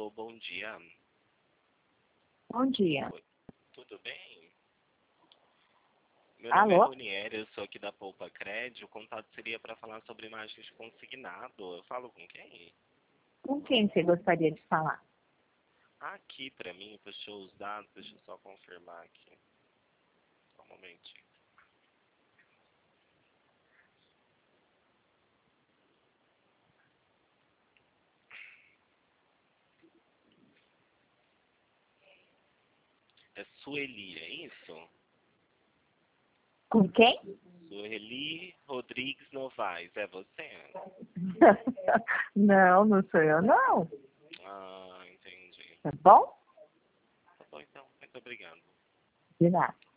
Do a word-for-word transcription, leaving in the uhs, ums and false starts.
Alô, bom dia. Bom dia. Oi, tudo bem? Meu nome é Alô? Ronieri, eu sou aqui da Poupa Cred. O contato seria para falar sobre imagens consignado. Eu falo com quem? Com quem você gostaria de falar? Aqui para mim, puxou os dados, deixa eu só confirmar aqui. Só um momentinho. É Sueli, é isso? Com quem? Sueli Rodrigues Novaes, é você? Não, não sou eu, não. Ah, entendi. Tá bom? Tá bom então, muito obrigado. De nada.